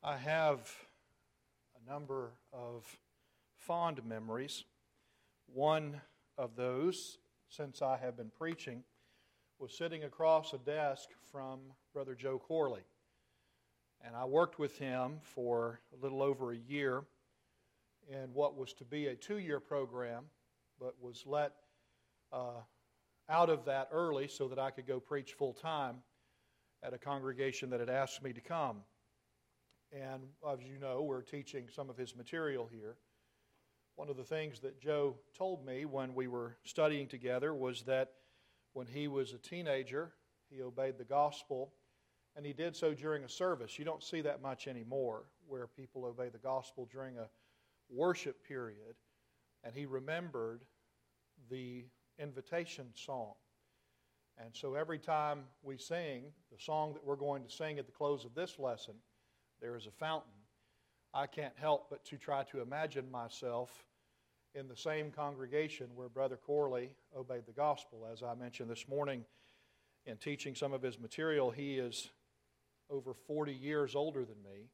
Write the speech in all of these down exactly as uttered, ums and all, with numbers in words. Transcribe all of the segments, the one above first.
I have a number of fond memories. One of those, since I have been preaching, was sitting across a desk from Brother Joe Corley. And I worked with him for a little over a year in what was to be a two-year program, but was let uh, out of that early so that I could go preach full-time at a congregation that had asked me to come. And as you know, we're teaching some of his material here. One of the things that Joe told me when we were studying together was that when he was a teenager, he obeyed the gospel, and he did so during a service. You don't see that much anymore, where people obey the gospel during a worship period. And he remembered the invitation song. And so every time we sing, the song that we're going to sing at the close of this lesson, There is a Fountain, I can't help but to try to imagine myself in the same congregation where Brother Corley obeyed the gospel. As I mentioned this morning in teaching some of his material, he is over forty years older than me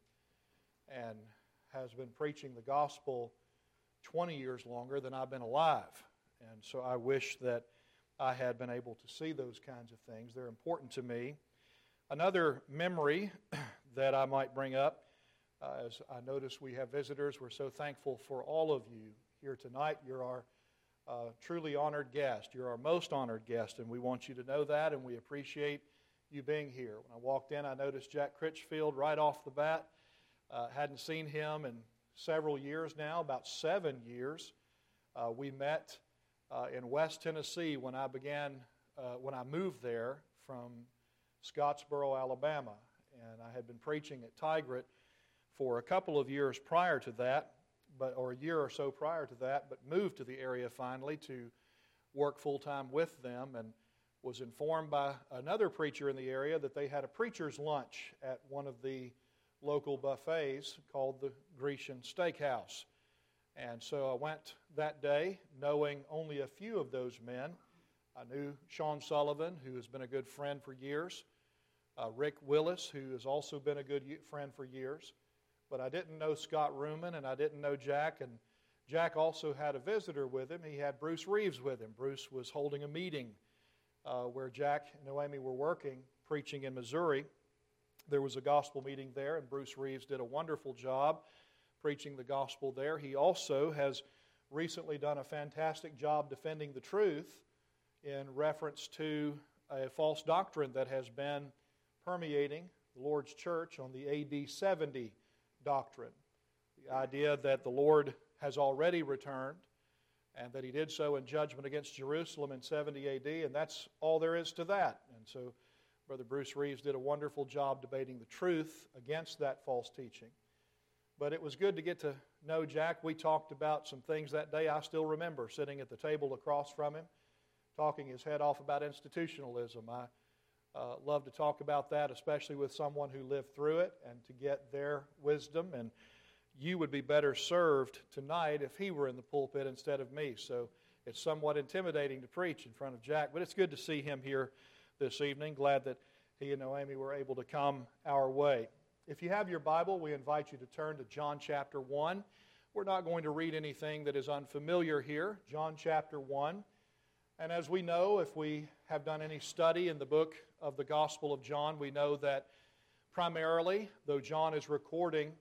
and has been preaching the gospel twenty years longer than I've been alive. And so I wish that I had been able to see those kinds of things. They're important to me. Another memory that I might bring up, uh, as I notice we have visitors, we're so thankful for all of you here tonight. You're our uh, truly honored guest. You're our most honored guest, and we want you to know that, and we appreciate you being here. When I walked in, I noticed Jack Critchfield right off the bat. Uh, hadn't seen him in several years now, about seven years. Uh, we met uh, in West Tennessee when I began, uh, when I moved there from Scottsboro, Alabama. And I had been preaching at Tigrit for a couple of years prior to that, but or a year or so prior to that, but moved to the area finally to work full-time with them, and was informed by another preacher in the area that they had a preacher's lunch at one of the local buffets called the Grecian Steakhouse. And so I went that day knowing only a few of those men. I knew Sean Sullivan, who has been a good friend for years, uh, Rick Willis, who has also been a good friend for years, but I didn't know Scott Ruman, and I didn't know Jack, and Jack also had a visitor with him. He had Bruce Reeves with him. Bruce was holding a meeting uh, where Jack and Noemi were working, preaching in Missouri. There was a gospel meeting there, and Bruce Reeves did a wonderful job preaching the gospel there. He also has recently done a fantastic job defending the truth in reference to a false doctrine that has been permeating the Lord's church on the A D seventy doctrine. The idea that the Lord has already returned and that He did so in judgment against Jerusalem in seventy A D, and that's all there is to that. And so Brother Bruce Reeves did a wonderful job debating the truth against that false teaching. But it was good to get to know Jack. We talked about some things that day I still remember, sitting at the table across from him, talking his head off about institutionalism. I uh, love to talk about that, especially with someone who lived through it, and to get their wisdom. And you would be better served tonight if he were in the pulpit instead of me. So it's somewhat intimidating to preach in front of Jack, but it's good to see him here this evening. Glad that he and Noemi were able to come our way. If you have your Bible, we invite you to turn to John chapter one. We're not going to read anything that is unfamiliar here. John chapter one. And as we know, if we have done any study in the book of the Gospel of John, we know that primarily, though John is recording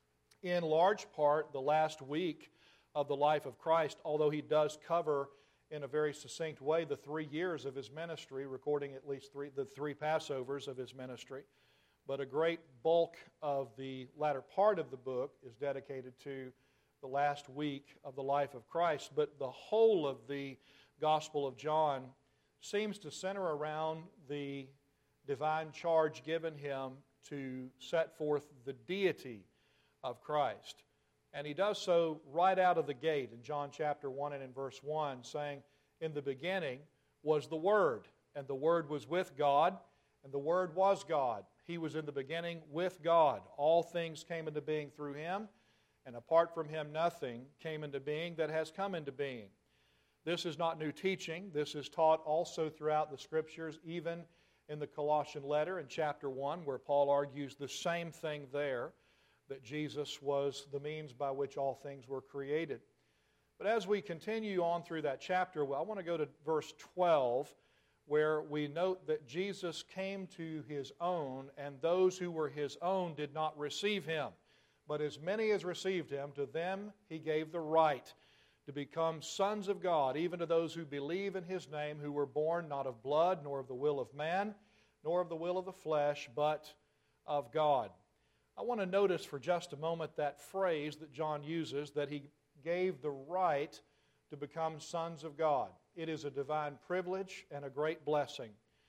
in large part the last week of the life of Christ, although he does cover in a very succinct way the three years of his ministry, recording at least three, the three Passovers of his ministry. But a great bulk of the latter part of the book is dedicated to the last week of the life of Christ. But the whole of the Gospel of John seems to center around the divine charge given him to set forth the deity of Christ. And he does so right out of the gate in John chapter one and in verse one, saying, "In the beginning was the Word, and the Word was with God, and the Word was God. He was in the beginning with God. All things came into being through Him, and apart from Him nothing came into being that has come into being." This is not new teaching. This is taught also throughout the Scriptures, even in the Colossian letter in chapter one, where Paul argues the same thing there, that Jesus was the means by which all things were created. But as we continue on through that chapter, well, I want to go to verse twelve, where we note that Jesus came to His own, and those who were His own did not receive Him. But as many as received Him, to them He gave the right to become sons of God, even to those who believe in His name, who were born not of blood, nor of the will of man, nor of the will of the flesh, but of God. I want to notice for just a moment that phrase that John uses, that He gave the right to become sons of God. It is a divine privilege and a great blessing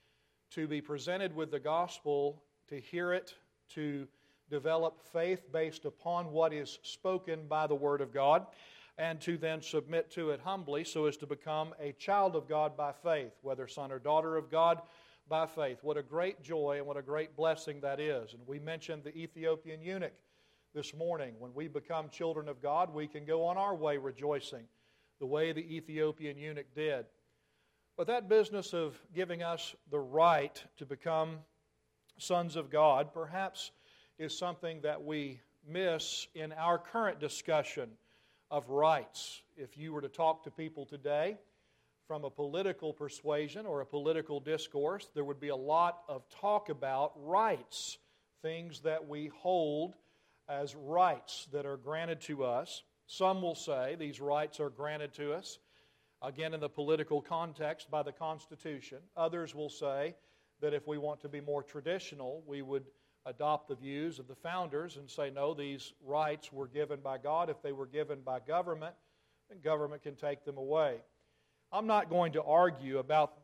to be presented with the gospel, to hear it, to develop faith based upon what is spoken by the Word of God, and to then submit to it humbly so as to become a child of God by faith, whether son or daughter of God by faith. What a great joy and what a great blessing that is. And we mentioned the Ethiopian eunuch this morning. When we become children of God, we can go on our way rejoicing the way the Ethiopian eunuch did. But that business of giving us the right to become sons of God perhaps is something that we miss in our current discussion of rights. If you were to talk to people today from a political persuasion or a political discourse, there would be a lot of talk about rights, things that we hold as rights that are granted to us. Some will say these rights are granted to us, again in the political context, by the Constitution. Others will say that if we want to be more traditional, we would adopt the views of the founders and say, no, these rights were given by God. If they were given by government, then government can take them away. I'm not going to argue about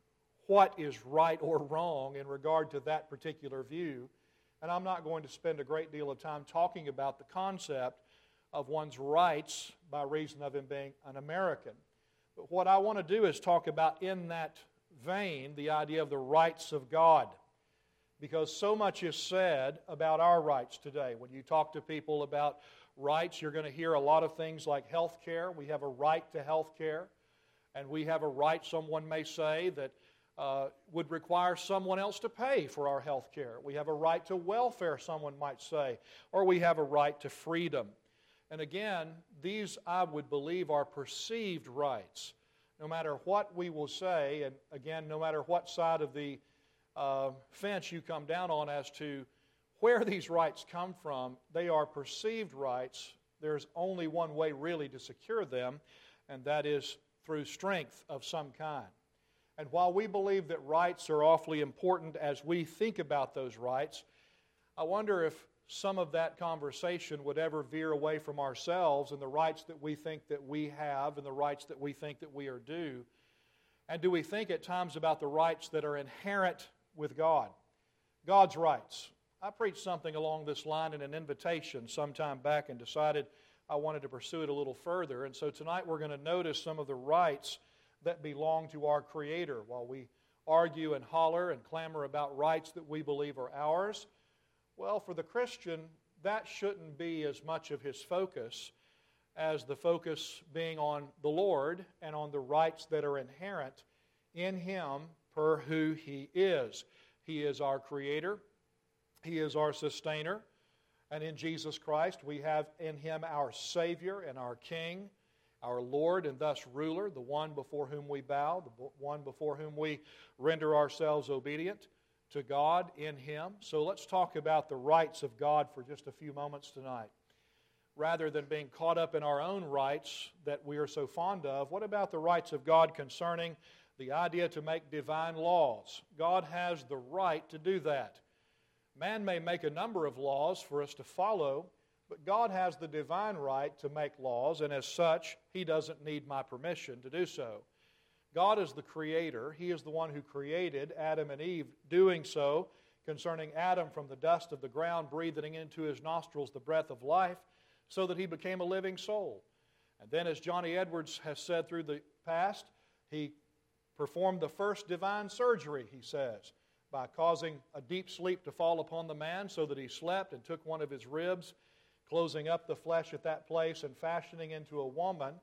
what is right or wrong in regard to that particular view, and I'm not going to spend a great deal of time talking about the concept of one's rights by reason of him being an American. But what I want to do is talk about in that vein the idea of the rights of God. Because so much is said about our rights today. When you talk to people about rights, you're going to hear a lot of things like health care. We have a right to health care. And we have a right, someone may say, that uh, would require someone else to pay for our health care. We have a right to welfare, someone might say. Or we have a right to freedom. And again, these, I would believe, are perceived rights. No matter what we will say, and again, no matter what side of the Uh, fence you come down on as to where these rights come from, they are perceived rights. There's only one way really to secure them, and that is through strength of some kind. And while we believe that rights are awfully important as we think about those rights, I wonder if some of that conversation would ever veer away from ourselves and the rights that we think that we have and the rights that we think that we are due. And do we think at times about the rights that are inherent with God? God's rights. I preached something along this line in an invitation some time back and decided I wanted to pursue it a little further. And so tonight we're going to notice some of the rights that belong to our Creator. While we argue and holler and clamor about rights that we believe are ours, well, for the Christian, that shouldn't be as much of his focus as the focus being on the Lord and on the rights that are inherent in Him per who He is. He is our Creator. He is our Sustainer. And in Jesus Christ, we have in Him our Savior and our King, our Lord and thus Ruler, the one before whom we bow, the one before whom we render ourselves obedient to God in Him. So let's talk about the rights of God for just a few moments tonight. Rather than being caught up in our own rights that we are so fond of, what about the rights of God concerning the idea to make divine laws? God has the right to do that. Man may make a number of laws for us to follow, but God has the divine right to make laws, and as such, He doesn't need my permission to do so. God is the Creator. He is the one who created Adam and Eve, doing so concerning Adam from the dust of the ground, breathing into his nostrils the breath of life, so that he became a living soul. And then, as Johnny Edwards has said through the past, He performed the first divine surgery, he says, by causing a deep sleep to fall upon the man so that he slept, and took one of his ribs, closing up the flesh at that place and fashioning into a woman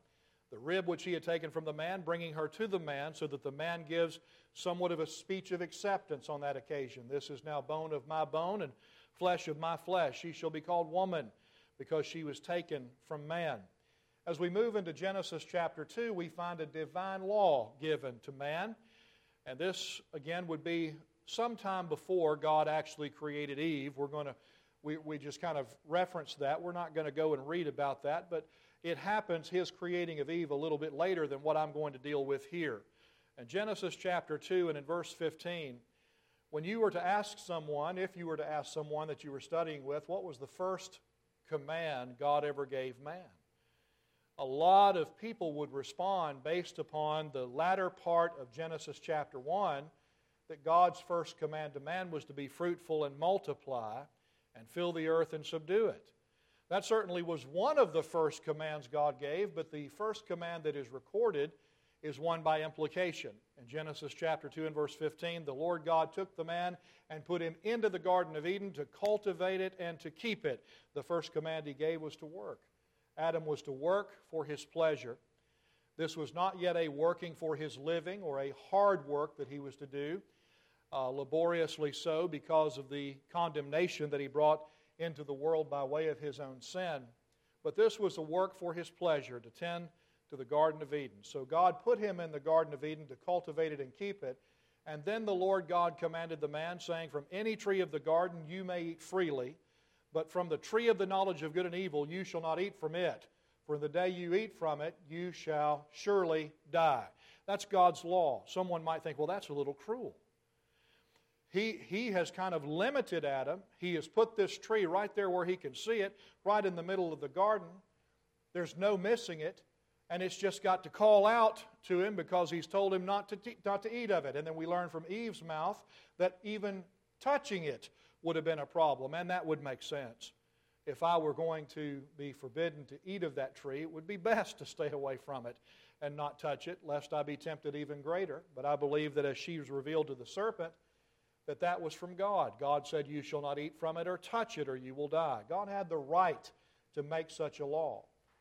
the rib which he had taken from the man, bringing her to the man, so that the man gives somewhat of a speech of acceptance on that occasion. This is now bone of my bone and flesh of my flesh. She shall be called woman, because she was taken from man. As we move into Genesis chapter two, we find a divine law given to man. And this, again, would be sometime before God actually created Eve. We're going to, we, we just kind of reference that. We're not going to go and read about that, but it happens, his creating of Eve, a little bit later than what I'm going to deal with here. In Genesis chapter two and in verse fifteen, when you were to ask someone, if you were to ask someone that you were studying with, what was the first command God ever gave man? A lot of people would respond based upon the latter part of Genesis chapter one, that God's first command to man was to be fruitful and multiply and fill the earth and subdue it. That certainly was one of the first commands God gave, but the first command that is recorded is one by implication. In Genesis chapter two and verse fifteen, the Lord God took the man and put him into the Garden of Eden to cultivate it and to keep it. The first command he gave was to work. Adam was to work for his pleasure. This was not yet a working for his living or a hard work that he was to do, uh, laboriously so, because of the condemnation that he brought into the world by way of his own sin. But this was a work for his pleasure, to tend to the Garden of Eden. So God put him in the Garden of Eden to cultivate it and keep it. And then the Lord God commanded the man, saying, from any tree of the garden you may eat freely, but from the tree of the knowledge of good and evil you shall not eat from it. For in the day you eat from it, you shall surely die. That's God's law. Someone might think, well, that's a little cruel. He, he has kind of limited Adam. He has put this tree right there where he can see it, right in the middle of the garden. There's no missing it. And it's just got to call out to him because he's told him not to, te- not to eat of it. And then we learn from Eve's mouth that even touching it would have been a problem. And that would make sense. If I were going to be forbidden to eat of that tree, it would be best to stay away from it and not touch it, lest I be tempted even greater. But I believe that as she was revealed to the serpent, that that was from God. God said, you shall not eat from it or touch it or you will die. God had the right to make such a law.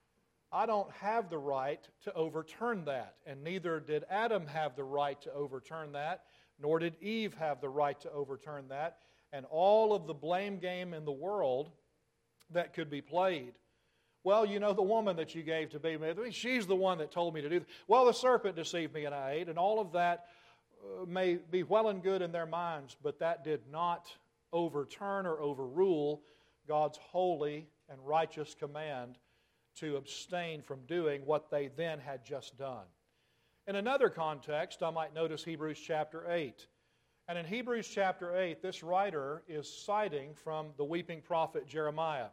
I don't have the right to overturn that, and neither did Adam have the right to overturn that, nor did Eve have the right to overturn that, and all of the blame game in the world that could be played. Well, you know, the woman that you gave to be with me, she's the one that told me to do that. Well, the serpent deceived me and I ate, and all of that uh, may be well and good in their minds, but that did not overturn or overrule God's holy and righteous command to abstain from doing what they then had just done. In another context, I might notice Hebrews chapter eight. And in Hebrews chapter eight, this writer is citing from the weeping prophet Jeremiah.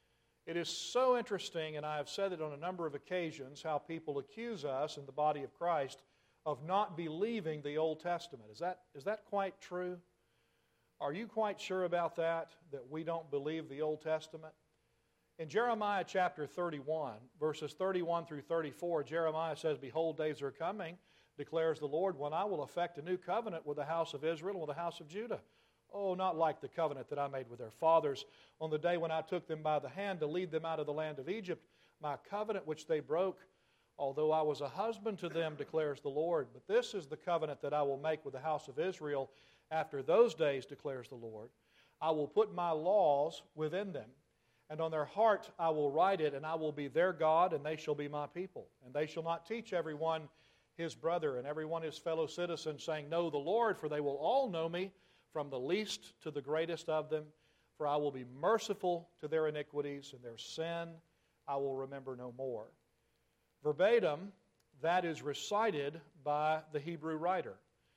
It is so interesting, and I have said it on a number of occasions, how people accuse us in the body of Christ of not believing the Old Testament. Is that, is that quite true? Are you quite sure about that, that we don't believe the Old Testament? In Jeremiah chapter thirty-one, verses thirty-one through thirty-four, Jeremiah says, behold, days are coming, declares the Lord, when I will effect a new covenant with the house of Israel and with the house of Judah. Oh, not like the covenant that I made with their fathers on the day when I took them by the hand to lead them out of the land of Egypt, my covenant which they broke, although I was a husband to them, declares the Lord. But this is the covenant that I will make with the house of Israel after those days, declares the Lord. I will put my laws within them, and on their heart I will write it, and I will be their God, and they shall be my people. And they shall not teach everyone his brother and everyone his fellow citizen, saying, know the Lord, for they will all know me, from the least to the greatest of them. For I will be merciful to their iniquities, and their sin I will remember no more. Verbatim, that is recited by the Hebrew writer.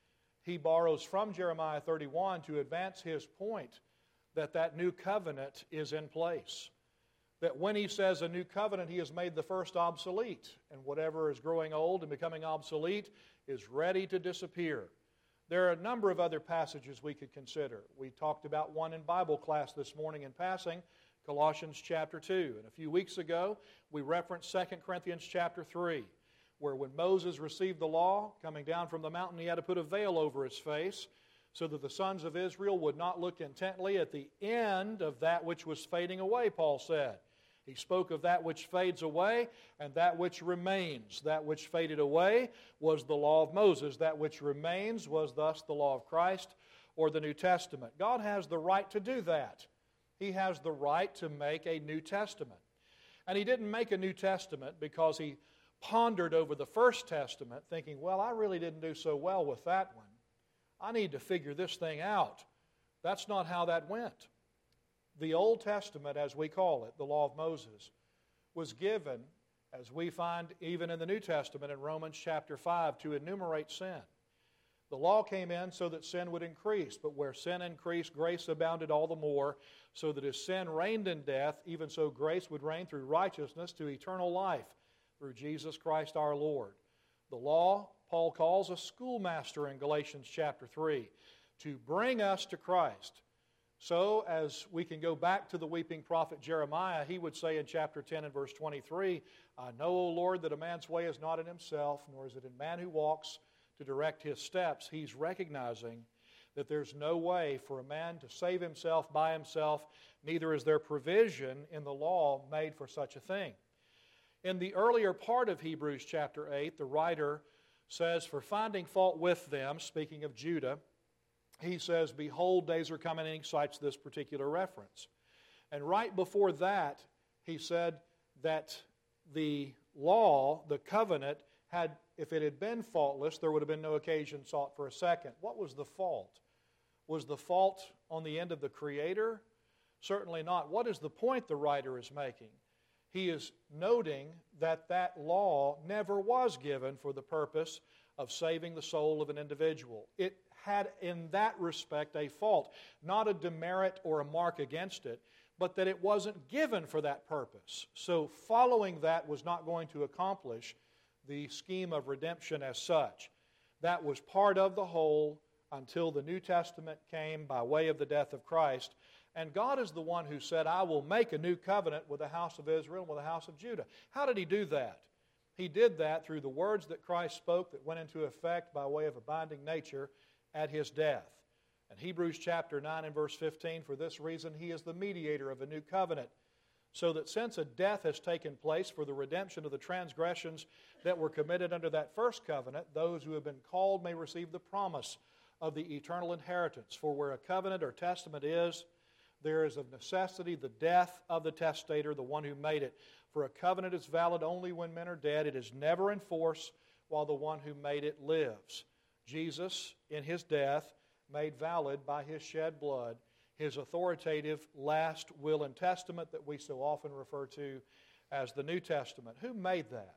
He borrows from Jeremiah thirty-one to advance his point that that new covenant is in place. That when he says a new covenant, he has made the first obsolete, and whatever is growing old and becoming obsolete is ready to disappear. There are a number of other passages we could consider. We talked about one in Bible class this morning in passing, Colossians chapter two. And a few weeks ago, we referenced Second Corinthians chapter three, where when Moses received the law, coming down from the mountain, he had to put a veil over his face, so that the sons of Israel would not look intently at the end of that which was fading away, Paul said. He spoke of that which fades away and that which remains. That which faded away was the law of Moses. That which remains was thus the law of Christ or the New Testament. God has the right to do that. He has the right to make a New Testament. And He didn't make a New Testament because He pondered over the First Testament thinking, well, I really didn't do so well with that one. I need to figure this thing out. That's not how that went. The Old Testament, as we call it, the law of Moses, was given, as we find even in the New Testament in Romans chapter five, to enumerate sin. The law came in so that sin would increase, but where sin increased, grace abounded all the more, so that as sin reigned in death, even so grace would reign through righteousness to eternal life through Jesus Christ our Lord. The law, Paul calls a schoolmaster in Galatians chapter three, to bring us to Christ. So, as we can go back to the weeping prophet Jeremiah, he would say in chapter ten and verse twenty-three, I know, O Lord, that a man's way is not in himself, nor is it in man who walks to direct his steps. He's recognizing that there's no way for a man to save himself by himself, neither is there provision in the law made for such a thing. In the earlier part of Hebrews chapter eight, the writer says, for finding fault with them, speaking of Judah, he says, behold, days are coming, and he cites this particular reference. And right before that, he said that the law, the covenant, had, if it had been faultless, there would have been no occasion sought for a second. What was the fault? Was the fault on the end of the Creator? Certainly not. What is the point the writer is making? He is noting that that law never was given for the purpose of saving the soul of an individual. It had in that respect a fault, not a demerit or a mark against it, but that it wasn't given for that purpose. So following that was not going to accomplish the scheme of redemption as such. That was part of the whole until the New Testament came by way of the death of Christ. And God is the one who said, I will make a new covenant with the house of Israel and with the house of Judah. How did He do that? He did that through the words that Christ spoke that went into effect by way of a binding nature at His death. And Hebrews chapter nine and verse fifteen, for this reason He is the mediator of a new covenant, so that since a death has taken place for the redemption of the transgressions that were committed under that first covenant, those who have been called may receive the promise of the eternal inheritance. For where a covenant or testament is, there is of necessity the death of the testator, the one who made it. For a covenant is valid only when men are dead. It is never in force while the one who made it lives. Jesus, in His death, made valid by His shed blood His authoritative last will and testament that we so often refer to as the New Testament. Who made that?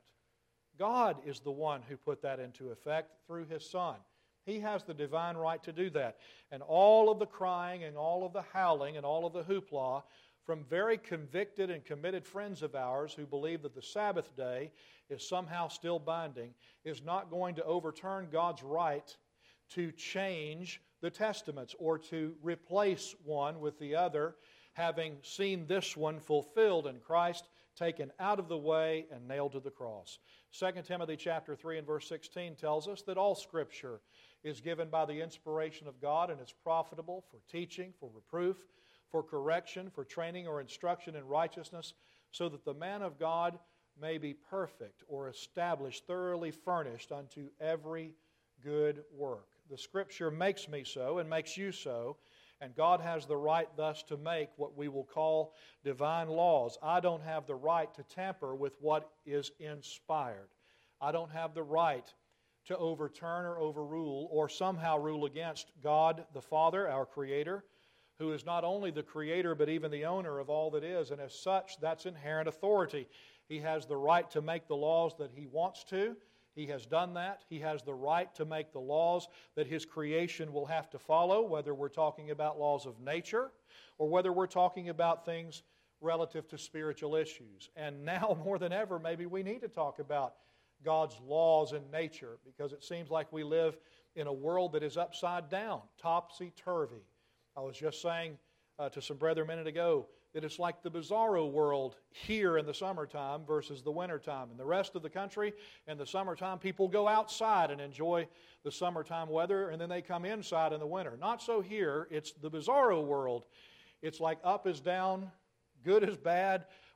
God is the one who put that into effect through His Son. He has the divine right to do that. And all of the crying and all of the howling and all of the hoopla from very convicted and committed friends of ours who believe that the Sabbath day is somehow still binding is not going to overturn God's right to change the testaments or to replace one with the other, having seen this one fulfilled in Christ, taken out of the way and nailed to the cross. Second Timothy chapter three and verse sixteen tells us that all Scripture is given by the inspiration of God and is profitable for teaching, for reproof, for correction, for training or instruction in righteousness, so that the man of God may be perfect or established, thoroughly furnished unto every good work. The Scripture makes me so and makes you so, and God has the right thus to make what we will call divine laws. I don't have the right to tamper with what is inspired. I don't have the right to overturn or overrule or somehow rule against God the Father, our Creator, who is not only the Creator but even the owner of all that is, and as such, that's inherent authority. He has the right to make the laws that He wants to. He has done that. He has the right to make the laws that His creation will have to follow, whether we're talking about laws of nature or whether we're talking about things relative to spiritual issues. And now more than ever, maybe we need to talk about God's laws in nature, because it seems like we live in a world that is upside down, topsy-turvy. I was just saying uh, to some brethren a minute ago that it's like the bizarro world here in the summertime versus the wintertime. In the rest of the country, in the summertime, people go outside and enjoy the summertime weather, and then they come inside in the winter. Not so here. It's the bizarro world. It's like up is down, good is bad,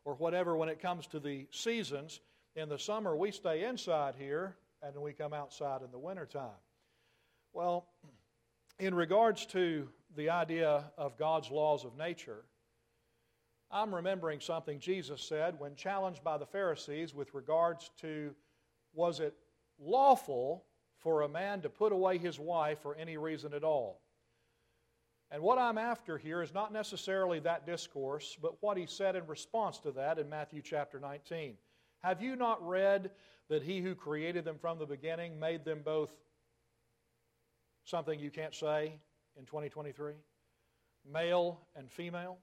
or whatever when it comes to the seasons. In the summer, we stay inside here, and we come outside in the wintertime. Well, in regards to the idea of God's laws of nature, I'm remembering something Jesus said when challenged by the Pharisees with regards to, was it lawful for a man to put away his wife for any reason at all? And what I'm after here is not necessarily that discourse, but what he said in response to that in Matthew chapter nineteen. Have you not read that he who created them from the beginning made them both something you can't say in twenty twenty-three? Male and female?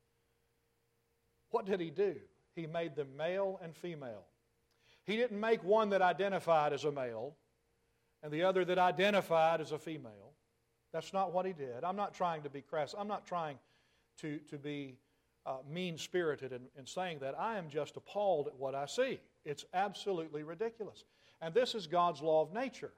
What did he do? He made them male and female. He didn't make one that identified as a male and the other that identified as a female. That's not what he did. I'm not trying to be crass. I'm not trying to, to be uh, mean-spirited in, in saying that. I am just appalled at what I see. It's absolutely ridiculous. And this is God's law of nature.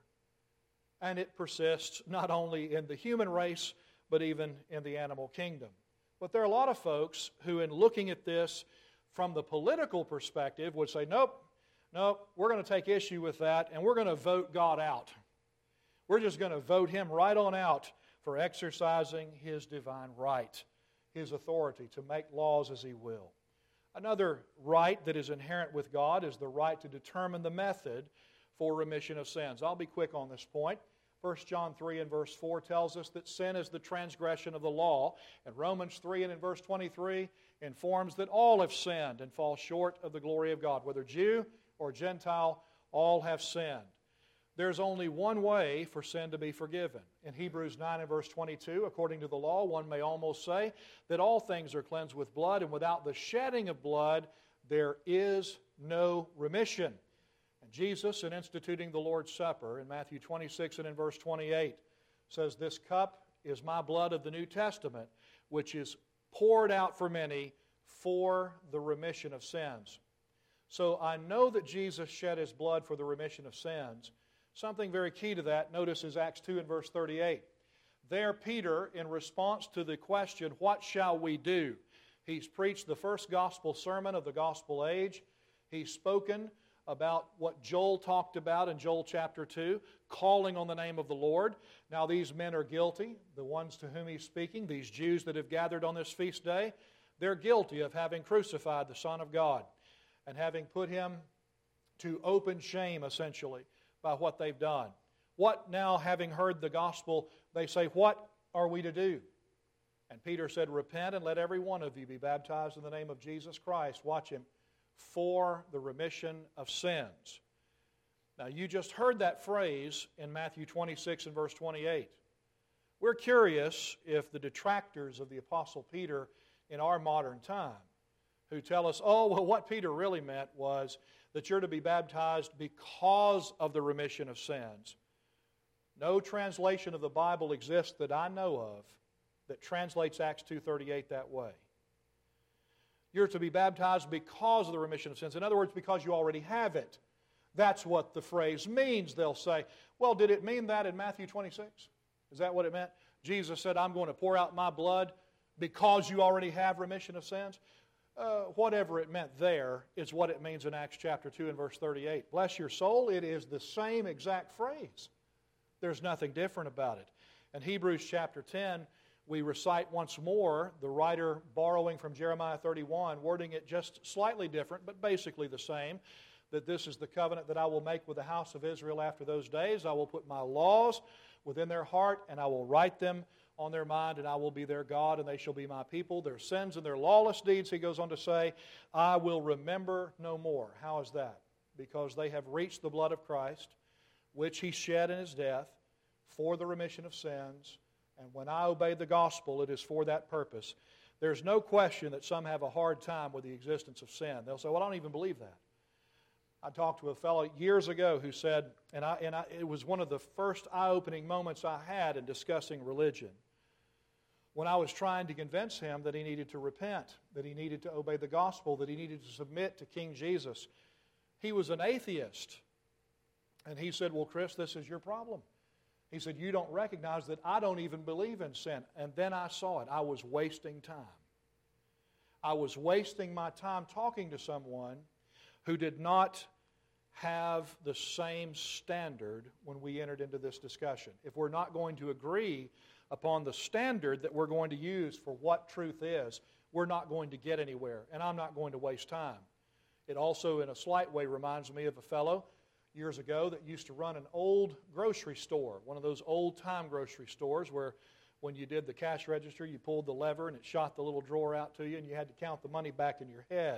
And it persists not only in the human race, but even in the animal kingdom. But there are a lot of folks who, in looking at this from the political perspective, would say, nope, nope, we're going to take issue with that, and we're going to vote God out. We're just going to vote Him right on out for exercising His divine right, His authority to make laws as He will. Another right that is inherent with God is the right to determine the method for remission of sins. I'll be quick on this point. First John three and verse four tells us that sin is the transgression of the law. And Romans three and in verse twenty-three informs that all have sinned and fall short of the glory of God. Whether Jew or Gentile, all have sinned. There's only one way for sin to be forgiven. In Hebrews nine and verse twenty-two, according to the law, one may almost say that all things are cleansed with blood, and without the shedding of blood, there is no remission. And Jesus, in instituting the Lord's Supper, in Matthew twenty-six and in verse twenty-eight, says, "This cup is my blood of the New Testament, which is poured out for many for the remission of sins." So I know that Jesus shed His blood for the remission of sins. Something very key to that, notice, is Acts two and verse thirty-eight. There, Peter, in response to the question, what shall we do? He's preached the first gospel sermon of the gospel age. He's spoken about what Joel talked about in Joel chapter two, calling on the name of the Lord. Now these men are guilty, the ones to whom he's speaking, these Jews that have gathered on this feast day. They're guilty of having crucified the Son of God and having put Him to open shame, essentially, by what they've done. What now, having heard the gospel, they say, what are we to do? And Peter said, repent and let every one of you be baptized in the name of Jesus Christ. Watch him. For the remission of sins. Now, you just heard that phrase in Matthew twenty-six and verse twenty-eight. We're curious if the detractors of the Apostle Peter in our modern time, who tell us, oh, well, what Peter really meant was that you're to be baptized because of the remission of sins. No translation of the Bible exists that I know of that translates Acts two thirty-eight that way. You're to be baptized because of the remission of sins. In other words, because you already have it. That's what the phrase means, they'll say. Well, did it mean that in Matthew twenty-six? Is that what it meant? Jesus said, I'm going to pour out my blood because you already have remission of sins? Uh, whatever it meant there is what it means in Acts chapter two and verse thirty-eight. Bless your soul, it is the same exact phrase. There's nothing different about it. In Hebrews chapter ten, we recite once more the writer borrowing from Jeremiah thirty-one, wording it just slightly different, but basically the same, that this is the covenant that I will make with the house of Israel after those days. I will put my laws within their heart, and I will write them on their mind, and I will be their God, and they shall be my people. Their sins and their lawless deeds, he goes on to say, I will remember no more. How is that? Because they have reached the blood of Christ, which He shed in His death for the remission of sins. And when I obey the gospel, it is for that purpose. There's no question that some have a hard time with the existence of sin. They'll say, well, I don't even believe that. I talked to a fellow years ago who said, and, I, and I, it was one of the first eye-opening moments I had in discussing religion, when I was trying to convince him that he needed to repent, that he needed to obey the gospel, that he needed to submit to King Jesus. He was an atheist. And he said, well, Chris, this is your problem. He said, you don't recognize that I don't even believe in sin. And then I saw it. I was wasting time. I was wasting my time talking to someone who did not have the same standard when we entered into this discussion. If we're not going to agree upon the standard that we're going to use for what truth is, we're not going to get anywhere, and I'm not going to waste time. It also, in a slight way, reminds me of a fellow years ago that used to run an old grocery store, one of those old-time grocery stores where when you did the cash register, you pulled the lever and it shot the little drawer out to you and you had to count the money back in your head.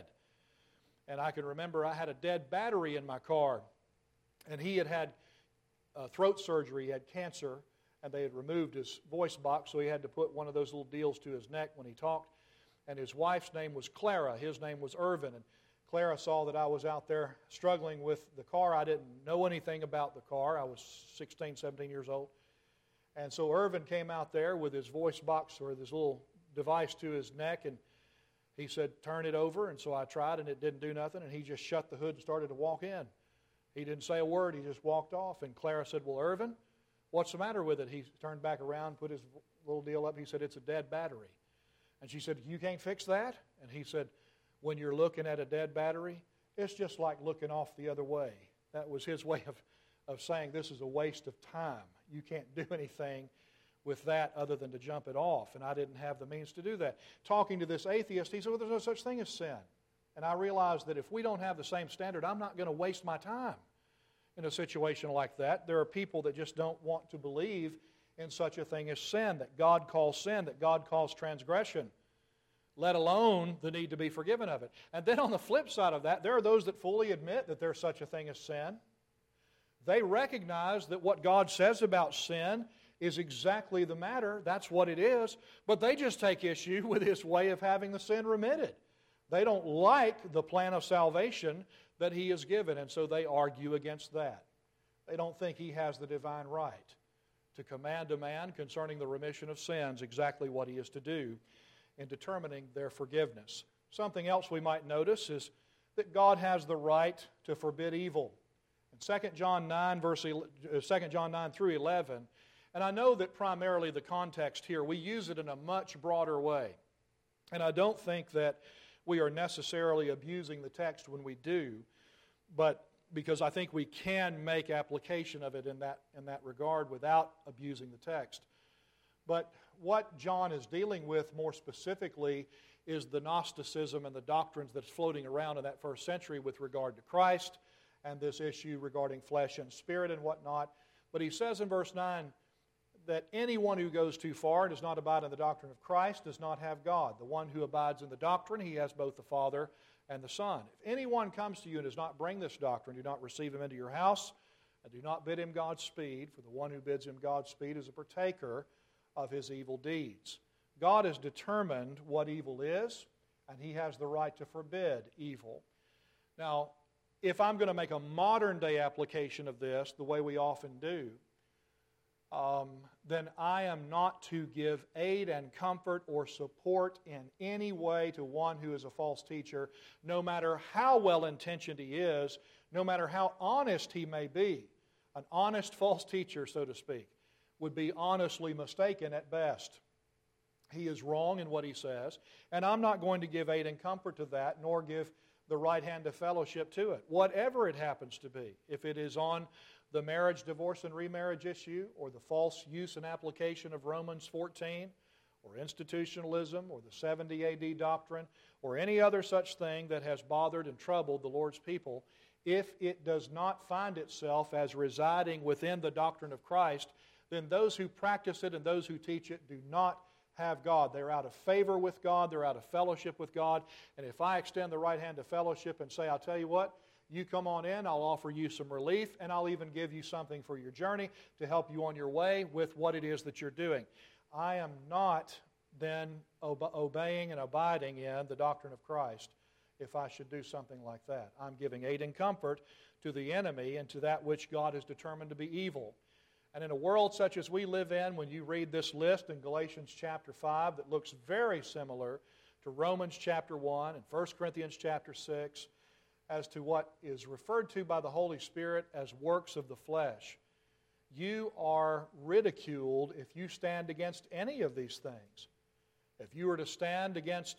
And I can remember I had a dead battery in my car, and he had had uh, throat surgery, he had cancer, and they had removed his voice box, so he had to put one of those little deals to his neck when he talked. And his wife's name was Clara, his name was Irvin, and Clara saw that I was out there struggling with the car. I didn't know anything about the car. I was sixteen, seventeen years old. And so Irvin came out there with his voice box or this little device to his neck, and he said, turn it over. And so I tried, and it didn't do nothing, and he just shut the hood and started to walk in. He didn't say a word. He just walked off. And Clara said, well, Irvin, what's the matter with it? He turned back around, put his little deal up. He said, it's a dead battery. And she said, you can't fix that? And he said, when you're looking at a dead battery, it's just like looking off the other way. That was his way of, of saying this is a waste of time. You can't do anything with that other than to jump it off. And I didn't have the means to do that. Talking to this atheist, he said, well, there's no such thing as sin. And I realized that if we don't have the same standard, I'm not going to waste my time in a situation like that. There are people that just don't want to believe in such a thing as sin, that God calls sin, that God calls transgression, let alone the need to be forgiven of it. And then on the flip side of that, there are those that fully admit that there's such a thing as sin. They recognize that what God says about sin is exactly the matter. That's what it is. But they just take issue with His way of having the sin remitted. They don't like the plan of salvation that He has given, and so they argue against that. They don't think He has the divine right to command a man concerning the remission of sins exactly what he is to do in determining their forgiveness. Something else we might notice is that God has the right to forbid evil. In Second John nine, verse Second John nine through eleven, and I know that primarily the context here, we use it in a much broader way. And I don't think that we are necessarily abusing the text when we do, but because I think we can make application of it in that, in that regard without abusing the text. But what John is dealing with more specifically is the Gnosticism and the doctrines that's floating around in that first century with regard to Christ and this issue regarding flesh and spirit and whatnot. But he says in verse nine that anyone who goes too far and does not abide in the doctrine of Christ does not have God. The one who abides in the doctrine, he has both the Father and the Son. If anyone comes to you and does not bring this doctrine, do not receive him into your house, and do not bid him Godspeed, for the one who bids him Godspeed is a partaker of his evil deeds. God has determined what evil is, and He has the right to forbid evil. Now, if I'm going to make a modern-day application of this, the way we often do, um, then I am not to give aid and comfort or support in any way to one who is a false teacher, no matter how well-intentioned he is, no matter how honest he may be. An honest false teacher, so to speak, would be honestly mistaken at best. He is wrong in what he says, and I'm not going to give aid and comfort to that, nor give the right hand of fellowship to it, whatever it happens to be. If it is on the marriage, divorce, and remarriage issue, or the false use and application of Romans fourteen, or institutionalism, or the seventy A D doctrine, or any other such thing that has bothered and troubled the Lord's people, if it does not find itself as residing within the doctrine of Christ, then those who practice it and those who teach it do not have God. They're out of favor with God. They're out of fellowship with God. And if I extend the right hand of fellowship and say, I'll tell you what, you come on in, I'll offer you some relief, and I'll even give you something for your journey to help you on your way with what it is that you're doing. I am not then obe- obeying and abiding in the doctrine of Christ if I should do something like that. I'm giving aid and comfort to the enemy and to that which God has determined to be evil. And in a world such as we live in, when you read this list in Galatians chapter five that looks very similar to Romans chapter one and First Corinthians chapter six, as to what is referred to by the Holy Spirit as works of the flesh, you are ridiculed if you stand against any of these things. If you were to stand against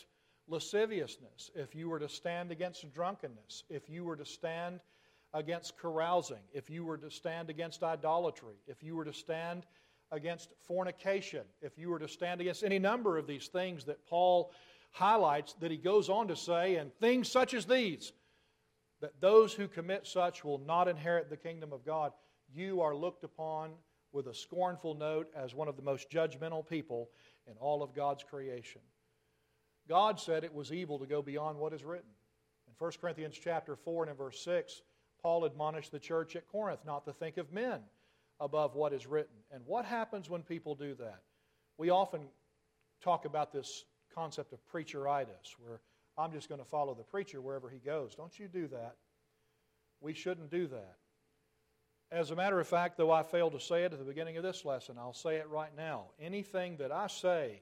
lasciviousness, if you were to stand against drunkenness, if you were to stand against carousing, if you were to stand against idolatry, if you were to stand against fornication, if you were to stand against any number of these things that Paul highlights, that he goes on to say, and things such as these, that those who commit such will not inherit the kingdom of God, you are looked upon with a scornful note as one of the most judgmental people in all of God's creation. God said it was evil to go beyond what is written. In First Corinthians chapter four and in verse six, Paul admonished the church at Corinth not to think of men above what is written. And what happens when people do that? We often talk about this concept of preacheritis, where I'm just going to follow the preacher wherever he goes. Don't you do that. We shouldn't do that. As a matter of fact, though I failed to say it at the beginning of this lesson, I'll say it right now. Anything that I say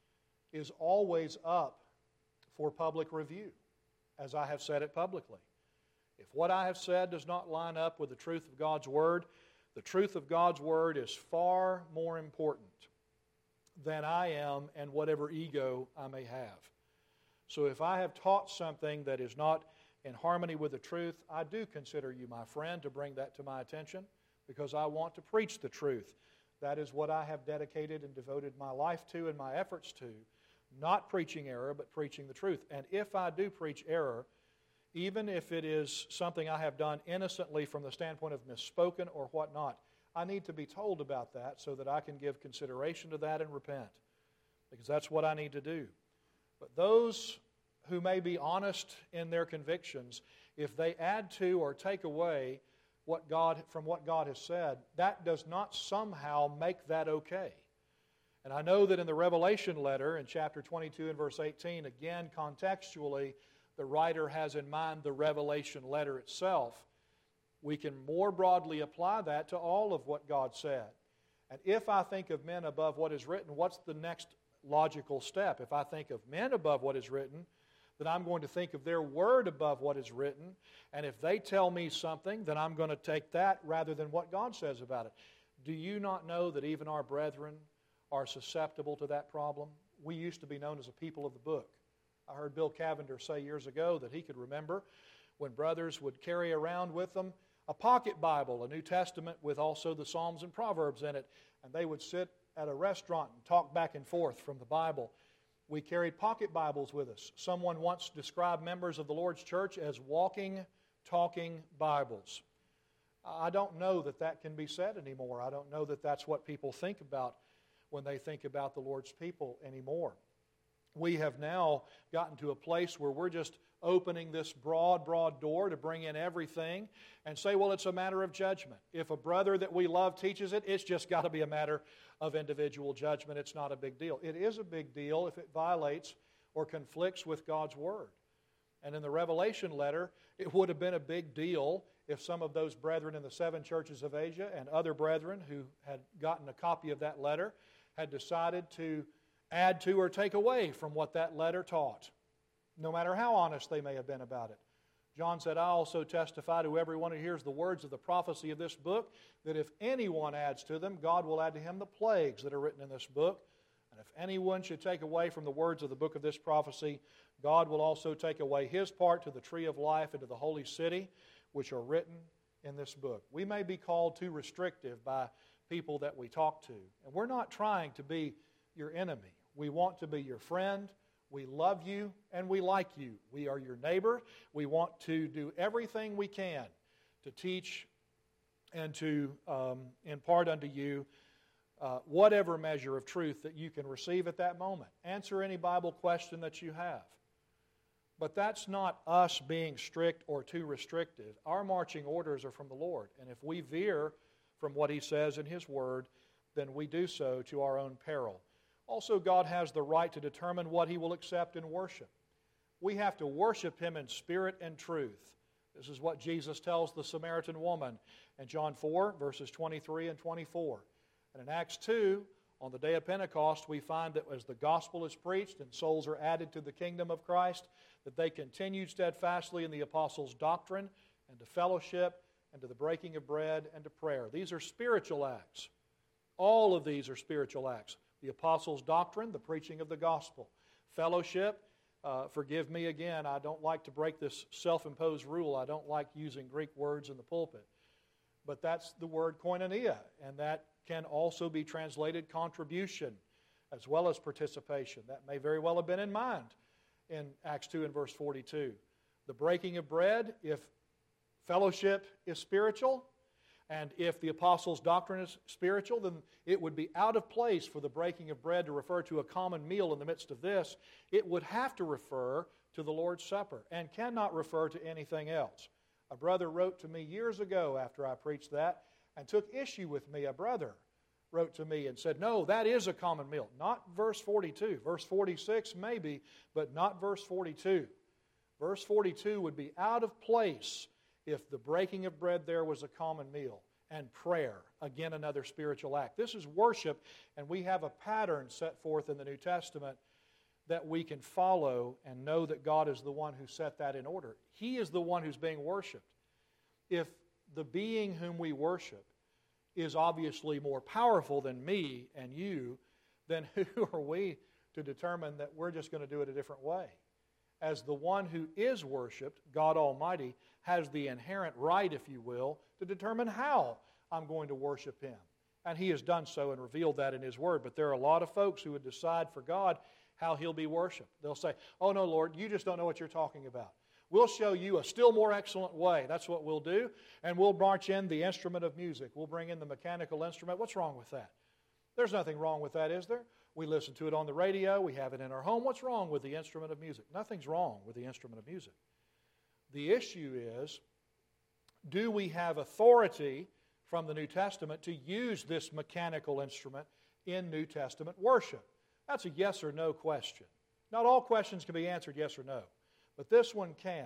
is always up for public review, as I have said it publicly. If what I have said does not line up with the truth of God's Word, the truth of God's Word is far more important than I am and whatever ego I may have. So if I have taught something that is not in harmony with the truth, I do consider you my friend to bring that to my attention, because I want to preach the truth. That is what I have dedicated and devoted my life to and my efforts to, not preaching error, but preaching the truth. And if I do preach error, even if it is something I have done innocently from the standpoint of misspoken or whatnot, I need to be told about that so that I can give consideration to that and repent, because that's what I need to do. But those who may be honest in their convictions, if they add to or take away what God from what God has said, that does not somehow make that okay. And I know that in the Revelation letter in chapter twenty-two and verse eighteen, again contextually, the writer has in mind the Revelation letter itself. We can more broadly apply that to all of what God said. And if I think of men above what is written, what's the next logical step? If I think of men above what is written, then I'm going to think of their word above what is written. And if they tell me something, then I'm going to take that rather than what God says about it. Do you not know that even our brethren are susceptible to that problem? We used to be known as a people of the book. I heard Bill Cavender say years ago that he could remember when brothers would carry around with them a pocket Bible, a New Testament with also the Psalms and Proverbs in it, and they would sit at a restaurant and talk back and forth from the Bible. We carried pocket Bibles with us. Someone once described members of the Lord's church as walking, talking Bibles. I don't know that that can be said anymore. I don't know that that's what people think about when they think about the Lord's people anymore. We have now gotten to a place where we're just opening this broad, broad door to bring in everything and say, well, it's a matter of judgment. If a brother that we love teaches it, it's just got to be a matter of individual judgment. It's not a big deal. It is a big deal if it violates or conflicts with God's Word. And in the Revelation letter, it would have been a big deal if some of those brethren in the seven churches of Asia and other brethren who had gotten a copy of that letter had decided to add to or take away from what that letter taught, no matter how honest they may have been about it. John said, I also testify to everyone who hears the words of the prophecy of this book, that if anyone adds to them, God will add to him the plagues that are written in this book. And if anyone should take away from the words of the book of this prophecy, God will also take away his part to the tree of life and to the holy city, which are written in this book. We may be called too restrictive by people that we talk to. And we're not trying to be your enemy. We want to be your friend. We love you and we like you. We are your neighbor. We want to do everything we can to teach and to um, impart unto you uh, whatever measure of truth that you can receive at that moment. Answer any Bible question that you have. But that's not us being strict or too restrictive. Our marching orders are from the Lord. And if we veer from what He says in His Word, then we do so to our own peril. Also, God has the right to determine what He will accept in worship. We have to worship Him in spirit and truth. This is what Jesus tells the Samaritan woman in John four, verses twenty-three and twenty-four. And in Acts two, on the day of Pentecost, we find that as the gospel is preached and souls are added to the kingdom of Christ, that they continued steadfastly in the apostles' doctrine and to fellowship and to the breaking of bread and to prayer. These are spiritual acts. All of these are spiritual acts. The apostles' doctrine, the preaching of the gospel. Fellowship, Uh, forgive me again, I don't like to break this self-imposed rule. I don't like using Greek words in the pulpit. But that's the word koinonia, and that can also be translated contribution as well as participation. That may very well have been in mind in Acts two and verse forty-two. The breaking of bread, if fellowship is spiritual, and if the apostles' doctrine is spiritual, then it would be out of place for the breaking of bread to refer to a common meal in the midst of this. It would have to refer to the Lord's Supper and cannot refer to anything else. A brother wrote to me years ago after I preached that and took issue with me. A brother wrote to me and said, no, that is a common meal. Not verse forty-two. Verse forty-six maybe, but not verse forty-two. Verse forty-two would be out of place if the breaking of bread there was a common meal, and prayer, again, another spiritual act. This is worship, and we have a pattern set forth in the New Testament that we can follow and know that God is the one who set that in order. He is the one who's being worshiped. If the being whom we worship is obviously more powerful than me and you, then who are we to determine that we're just going to do it a different way? As the one who is worshiped, God Almighty, has the inherent right, if you will, to determine how I'm going to worship Him. And He has done so and revealed that in His Word. But there are a lot of folks who would decide for God how He'll be worshiped. They'll say, oh no, Lord, you just don't know what you're talking about. We'll show you a still more excellent way. That's what we'll do. And we'll march in the instrument of music. We'll bring in the mechanical instrument. What's wrong with that? There's nothing wrong with that, is there? We listen to it on the radio. We have it in our home. What's wrong with the instrument of music? Nothing's wrong with the instrument of music. The issue is, do we have authority from the New Testament to use this mechanical instrument in New Testament worship? That's a yes or no question. Not all questions can be answered yes or no, but this one can.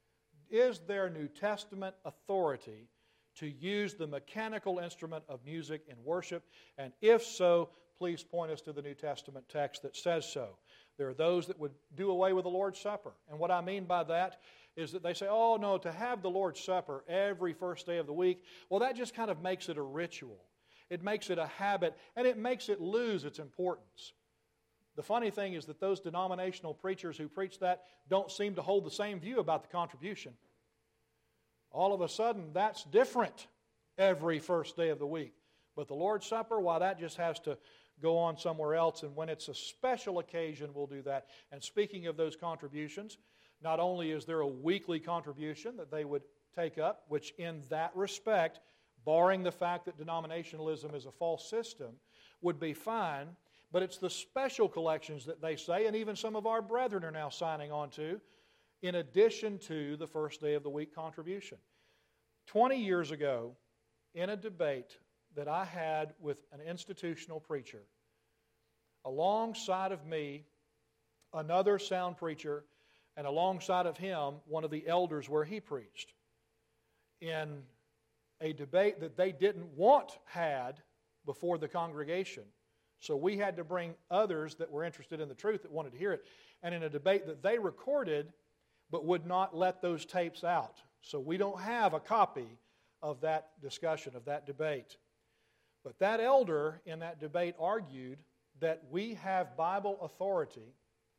Is there New Testament authority to use the mechanical instrument of music in worship? And if so, please point us to the New Testament text that says so. There are those that would do away with the Lord's Supper. And what I mean by that is that they say, oh no, to have the Lord's Supper every first day of the week, well, that just kind of makes it a ritual. It makes it a habit, and it makes it lose its importance. The funny thing is that those denominational preachers who preach that don't seem to hold the same view about the contribution. All of a sudden, that's different every first day of the week. But the Lord's Supper, why, that just has to go on somewhere else, and when it's a special occasion, we'll do that. And speaking of those contributions, not only is there a weekly contribution that they would take up, which in that respect, barring the fact that denominationalism is a false system, would be fine, but it's the special collections that they say, and even some of our brethren are now signing on to, in addition to the first day of the week contribution. Twenty years ago, in a debate that I had with an institutional preacher, alongside of me, another sound preacher, and alongside of him, one of the elders where he preached, in a debate that they didn't want had before the congregation. So we had to bring others that were interested in the truth that wanted to hear it. And in a debate that they recorded, but would not let those tapes out. So we don't have a copy of that discussion, of that debate. But that elder in that debate argued that we have Bible authority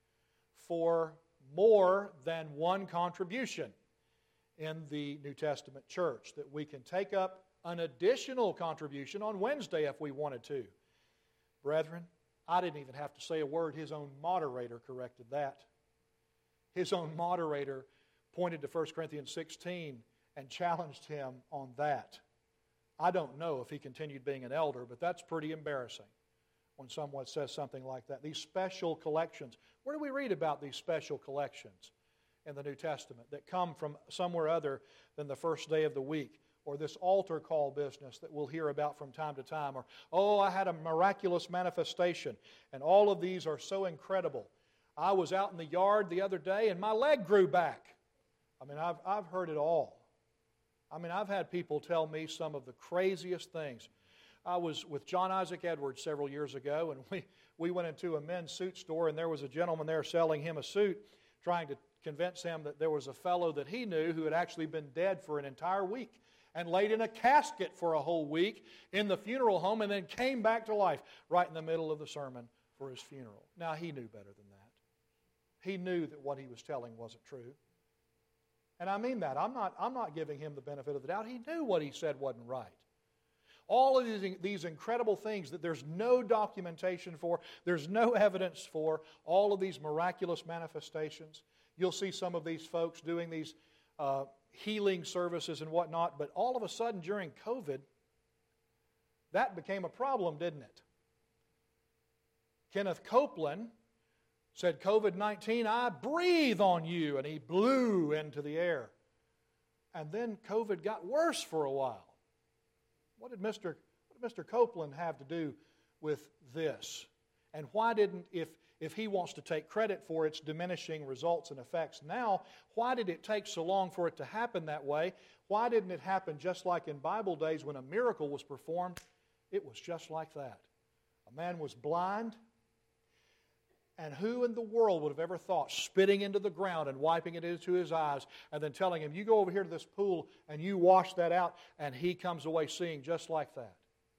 for more than one contribution in the New Testament church, that we can take up an additional contribution on Wednesday if we wanted to. Brethren, I didn't even have to say a word. His own moderator corrected that. His own moderator pointed to First Corinthians sixteen and challenged him on that. I don't know if he continued being an elder, but that's pretty embarrassing when someone says something like that. These special collections. Where do we read about these special collections in the New Testament that come from somewhere other than the first day of the week? Or this altar call business that we'll hear about from time to time. Or, oh, I had a miraculous manifestation. And all of these are so incredible. I was out in the yard the other day and my leg grew back. I mean, I've, I've heard it all. I mean, I've had people tell me some of the craziest things. I was with John Isaac Edwards several years ago, and we, we went into a men's suit store, and there was a gentleman there selling him a suit, trying to convince him that there was a fellow that he knew who had actually been dead for an entire week and laid in a casket for a whole week in the funeral home and then came back to life right in the middle of the sermon for his funeral. Now, he knew better than that. he knew that what he was telling wasn't true. And I mean that. I'm not, I'm not giving him the benefit of the doubt. He knew what he said wasn't right. All of these, these incredible things that there's no documentation for, there's no evidence for, all of these miraculous manifestations. You'll see some of these folks doing these uh, healing services and whatnot, but all of a sudden during COVID, that became a problem, didn't it? Kenneth Copeland said, COVID nineteen, I breathe on you, and he blew into the air. And then COVID got worse for a while. What did Mister what did Mister Copeland have to do with this? And why didn't, if, if he wants to take credit for its diminishing results and effects now, why did it take so long for it to happen that way? Why didn't it happen just like in Bible days when a miracle was performed? It was just like that. A man was blind, and who in the world would have ever thought spitting into the ground and wiping it into his eyes and then telling him, you go over here to this pool and you wash that out, and he comes away seeing just like that.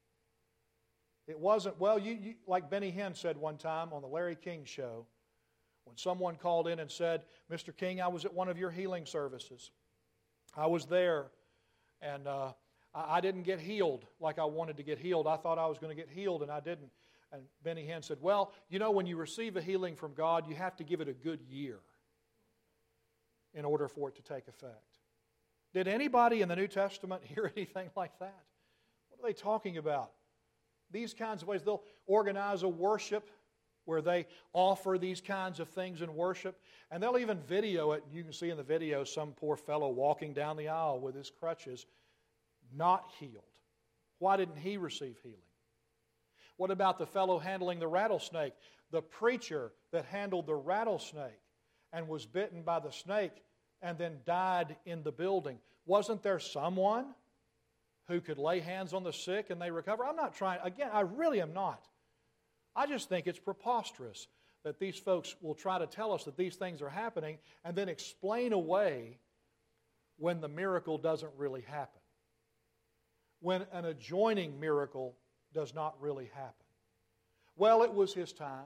It wasn't, well, you, you like Benny Hinn said one time on the Larry King show, when someone called in and said, Mister King, I was at one of your healing services. I was there, and uh, I, I didn't get healed like I wanted to get healed. I thought I was going to get healed, and I didn't. And Benny Hinn said, well, you know, when you receive a healing from God, you have to give it a good year in order for it to take effect. Did anybody in the New Testament hear anything like that? What are they talking about? These kinds of ways. They'll organize a worship where they offer these kinds of things in worship, and they'll even video it. You can see in the video some poor fellow walking down the aisle with his crutches, not healed. Why didn't he receive healing? What about the fellow handling the rattlesnake? The preacher that handled the rattlesnake and was bitten by the snake and then died in the building. Wasn't there someone who could lay hands on the sick and they recover? I'm not trying, again, I really am not. I just think it's preposterous that these folks will try to tell us that these things are happening and then explain away when the miracle doesn't really happen. When an adjoining miracle does not really happen. Well, it was his time,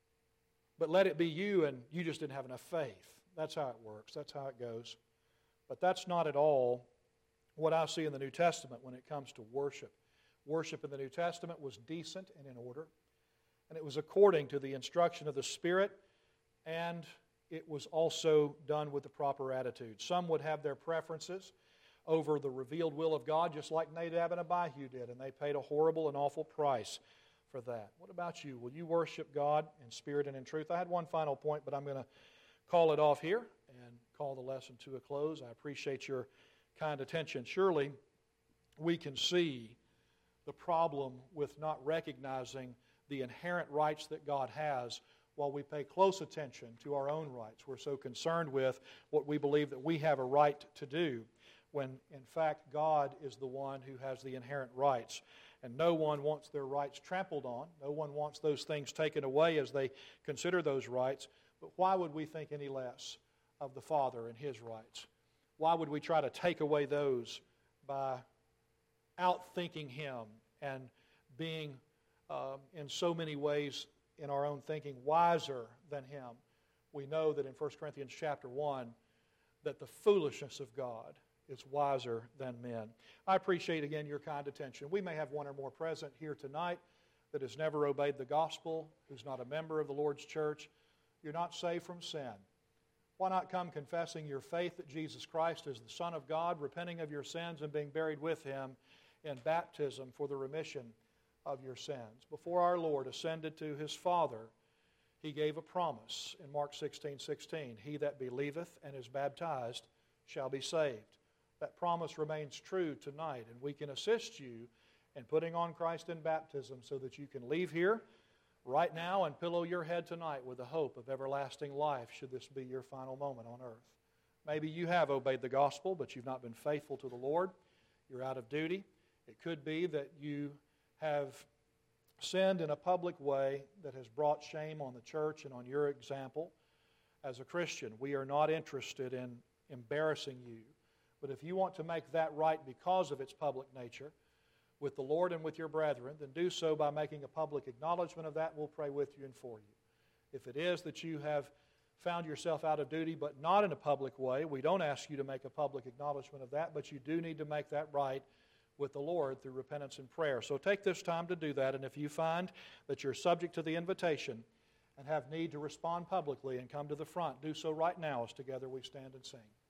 but let it be you, and you just didn't have enough faith. That's how it works. That's how it goes. But that's not at all what I see in the New Testament when it comes to worship. Worship in the New Testament was decent and in order, and it was according to the instruction of the Spirit, and it was also done with the proper attitude. Some would have their preferences over the revealed will of God, just like Nadab and Abihu did, and they paid a horrible and awful price for that. What about you? Will you worship God in spirit and in truth? I had one final point, but I'm going to call it off here and call the lesson to a close. I appreciate your kind attention. Surely we can see the problem with not recognizing the inherent rights that God has while we pay close attention to our own rights. We're so concerned with what we believe that we have a right to do, when in fact God is the one who has the inherent rights. And no one wants their rights trampled on. No one wants those things taken away as they consider those rights. But why would we think any less of the Father and His rights? Why would we try to take away those by outthinking Him and being uh, in so many ways in our own thinking wiser than Him? We know that in First Corinthians chapter one that the foolishness of God is wiser than men. I appreciate, again, your kind attention. We may have one or more present here tonight that has never obeyed the gospel, who's not a member of the Lord's church. You're not saved from sin. Why not come confessing your faith that Jesus Christ is the Son of God, repenting of your sins, and being buried with Him in baptism for the remission of your sins? Before our Lord ascended to His Father, He gave a promise in Mark sixteen sixteen. He that believeth and is baptized shall be saved. That promise remains true tonight, and we can assist you in putting on Christ in baptism so that you can leave here right now and pillow your head tonight with the hope of everlasting life should this be your final moment on earth. Maybe you have obeyed the gospel, but you've not been faithful to the Lord. You're out of duty. It could be that you have sinned in a public way that has brought shame on the church and on your example as a Christian. We are not interested in embarrassing you. But if you want to make that right because of its public nature with the Lord and with your brethren, then do so by making a public acknowledgement of that. We'll pray with you and for you. If it is that you have found yourself out of duty, but not in a public way. We don't ask you to make a public acknowledgement of that, but you do need to make that right with the Lord through repentance and prayer. So take this time to do that, and if you find that you're subject to the invitation and have need to respond publicly and come to the front, do so right now as together we stand and sing.